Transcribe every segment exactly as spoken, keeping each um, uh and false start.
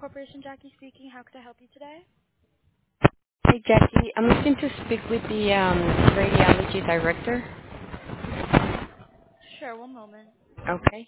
Corporation, Jackie speaking. How could I help you today? Hey, Jackie. I'm looking to speak with the um, radiology director. Sure, one moment. Okay.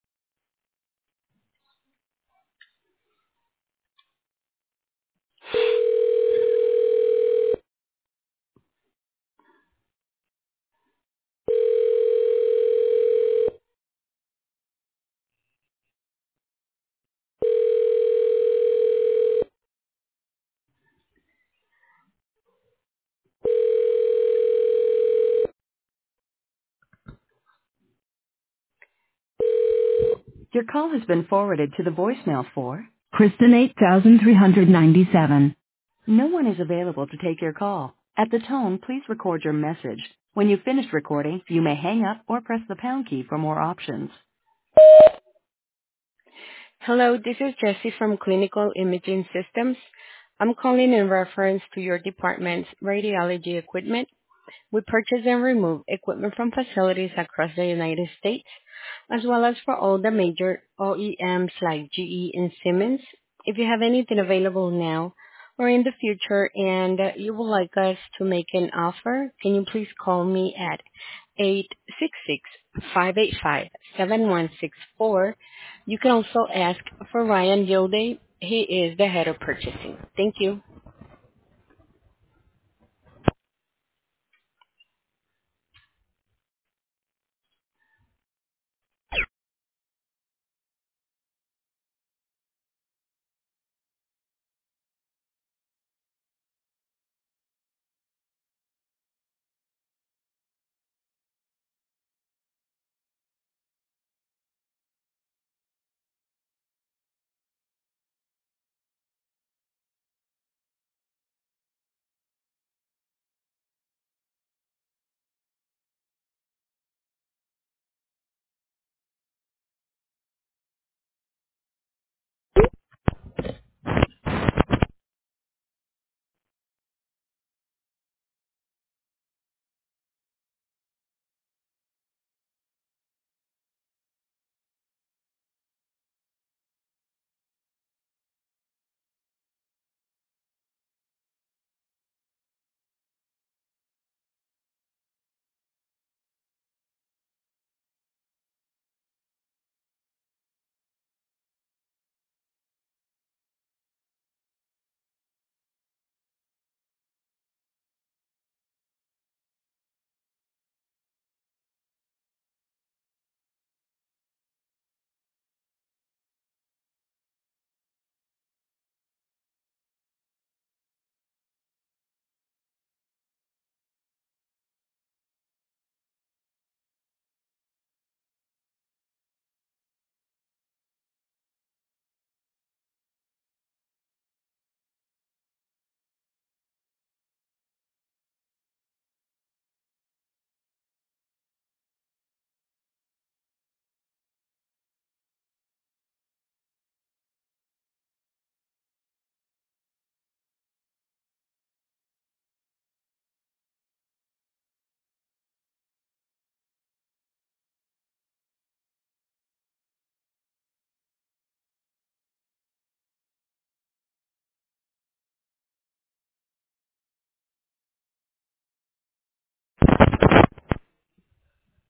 Your call has been forwarded to the voicemail for Kristen eight thousand three hundred ninety-seven. No one is available to take your call. At the tone, please record your message. When you've finished recording, you may hang up or press the pound key for more options. Hello, this is Jessie from Clinical Imaging Systems. I'm calling in reference to your department's radiology equipment. We purchase and remove equipment from facilities across the United States, as well as for all the major O E Ms like G E and Siemens. If you have anything available now or in the future and uh, you would like us to make an offer, can you please call me at eight six six, five eight five, seven one six four. You can also ask for Ryan Yilde. He is the head of purchasing. Thank you.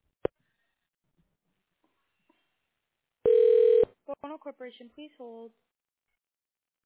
Bono Corporation, please hold.